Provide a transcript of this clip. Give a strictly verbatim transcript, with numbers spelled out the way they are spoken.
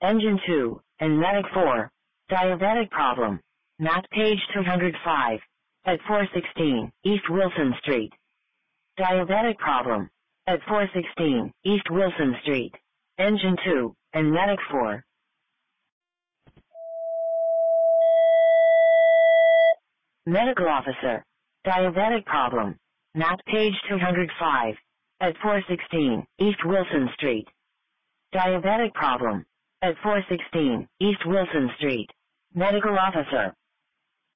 Engine two, and Medic four. Diabetic problem. Map page two hundred five. At four sixteen, East Wilson Street. Diabetic problem. At four sixteen, East Wilson Street. Engine two, and Medic four. Medical officer. Diabetic problem. Map page two hundred five. At four sixteen, East Wilson Street. Diabetic problem. At four sixteen, East Wilson Street. Medical officer.